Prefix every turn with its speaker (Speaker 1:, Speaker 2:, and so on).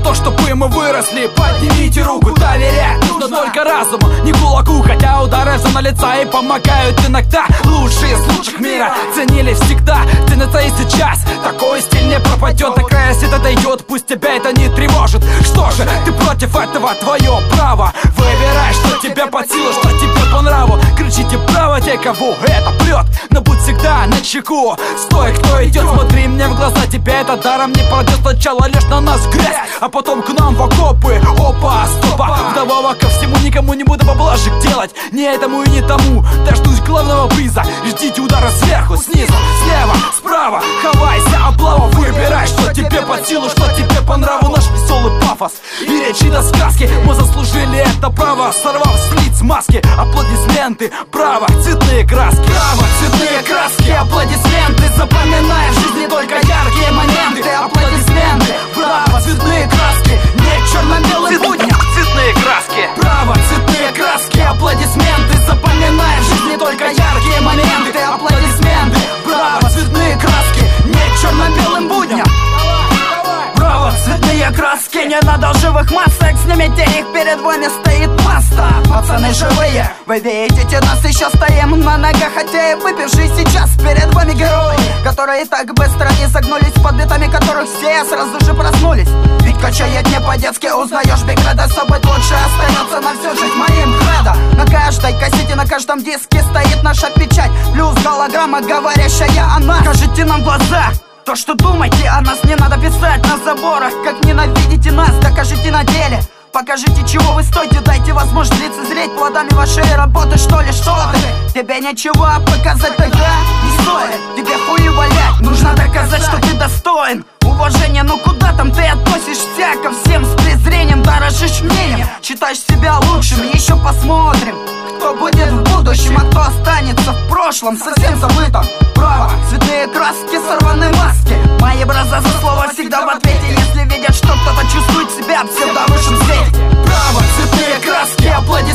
Speaker 1: то, чтобы мы выросли. Поднимите руку, доверять нужно только разуму, не кулаку. Хотя удары за на лица и помогают иногда. Лучшие из лучших мира ценили всегда, ценятся и сейчас. Такой стиль не пропадет, до края света дойдет, пусть тебя это не тревожит. Что же, ты против этого, твое право. Выбирай, что тебе под силу, что тебе по нраву. Кричите право те, кого это прет, но будь всегда начеку. Стой, кто идет, смотри мне в глаза, тебе это даром не пройдет. Сначала лишь на нас грязь, а потом к нам в окопы. Опа, стопа, вдобавок ко всему никому не буду поблажек делать, ни этому и не тому. Дождусь главного приза, ждите удара сверху, снизу, слева, справа. Хавайся, облава, выбирай, что тебе под силу, что тебе по нраву. Наш веселый пафос и речи до сказки, мы заслужили это право, сорвав с лиц маски. Аплодисменты, право, цветные краски. Право, цветные краски, аплодисменты. Запоминай в жизни только яркие моменты. Аплодисменты, право, цветные краски, не черно-белым будням. Цветные краски, право, цветные краски, аплодисменты. Запоминай в жизни только яркие моменты. Аплодисменты, право, цветные краски, не черно-белым будням. Право, цветные краски, не надо лживых масок, снимите их, перед вами стоит маста. Пацаны живые, вы видите, нас еще стоим на ногах, хотя и выпившие сейчас. Перед вами герои, которые так быстро не загнулись, под битами которых все сразу же проснулись. Ведь качает не по-детски, узнаешь бигреда, собой лучше остается на всю жизнь моим кредо. На каждой кассете, на каждом диске стоит наша печать, плюс голограмма, говорящая о нас. Скажите нам в глаза то, что думаете о нас, не надо писать на заборах. Как ненавидите нас, докажите на деле. Покажите, чего вы стоите, дайте возможность лицезреть плодами вашей работы. Что ли, что ты? Тебе ничего показать тогда не стоит. Тебе хуи валять, нужно доказать, что ты достоин уважения. Ну куда там ты относишься ко всем с презрением? Дорожишь мнением, считаешь себя лучшим. Еще посмотрим, кто будет в будущем, а кто останется в прошлом, совсем забытым. Право, цветные краски, сорваны маски. Мои браза за слово всегда в ответе, если видят, что кто-то чувствует себя в псевдовысшем свете. Право, цветные краски, аплодисменты.